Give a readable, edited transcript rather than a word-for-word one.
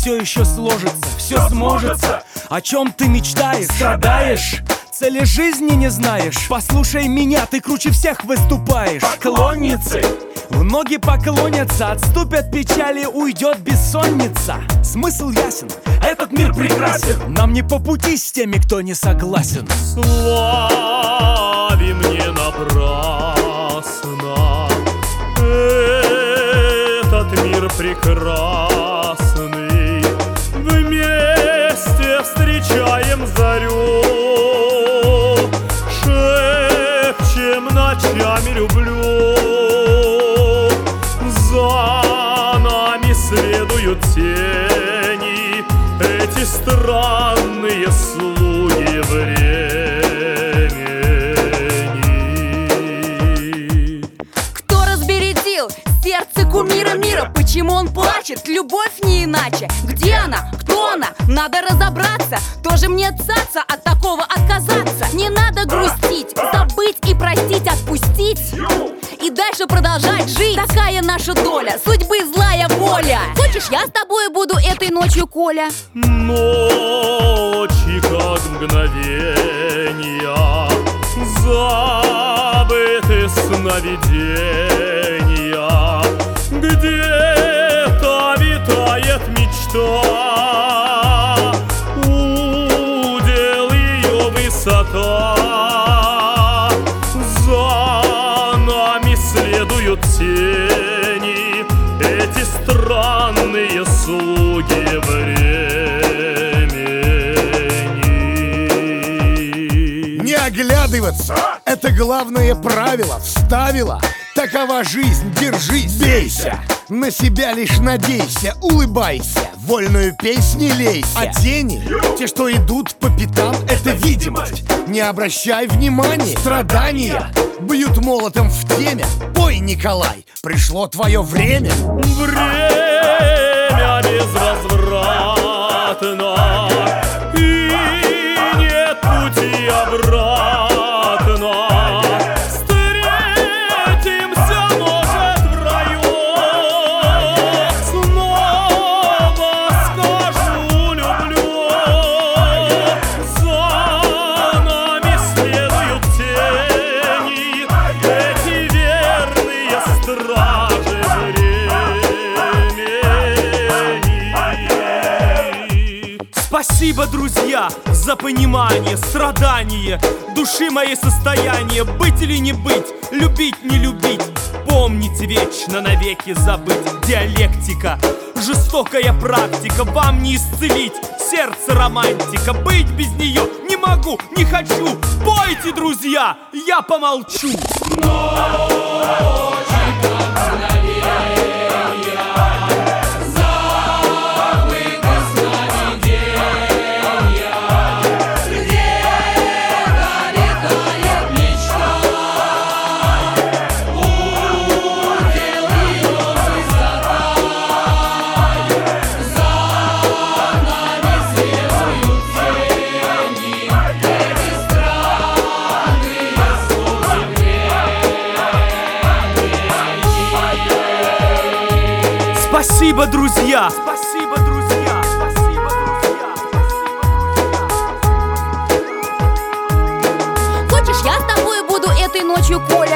все еще сложится, все сможется. О чем ты мечтаешь? Страдаешь? Цели жизни не знаешь? Послушай меня, ты круче всех выступаешь. Поклонницы в ноги поклонятся, отступят печали, уйдет бессонница. Смысл ясен, этот мир прекрасен. Нам не по пути с теми, кто не согласен. Славим не напрасно этот мир прекрасный. Вместе встречаем зарю, шепчем ночами люблю. За нами следуют тени, эти странные слуги времени. Кто разбередил сердце кумира мира? Почему он плачет? Любовь не иначе. Где она? Кто она? Надо разобраться. Тоже мне цаца от такого отказаться. Не надо грустить, забыть и простить, отпустить и дальше продолжать жить. Такая наша доля, судьбы злая воля. Хочешь, я с тобой буду этой ночью, Коля? Ночи, как мгновения, забыты сновидения. Где-то витает мечта, удел ее высота. Следуют тени, эти странные слуги времени. Не оглядываться — это главное правило. Вставила, такова жизнь, держись, бейся. На себя лишь надейся, улыбайся, вольную песнь лейся. А тени, те, что идут по пятам, это видимость. Не обращай внимания, страдания бьют молотом в темя. Пой, Николай, пришло твое время. Время безвозвратно, и нет пути обратно. Встретимся, может, в раю. Снова скажу люблю. За нами следуют тени, эти верные стражи времени. Спасибо, друзья, за понимание, страдание души моей состояние. Быть или не быть, любить, не любить, помните вечно, навеки забыть. Диалектика, жестокая практика, вам не исцелить сердце романтика. Быть без нее не могу, не хочу. Пойте, друзья, я помолчу. Спасибо, друзья! Спасибо, друзья! Спасибо, друзья! Хочешь, я с тобой буду этой ночью, Коля?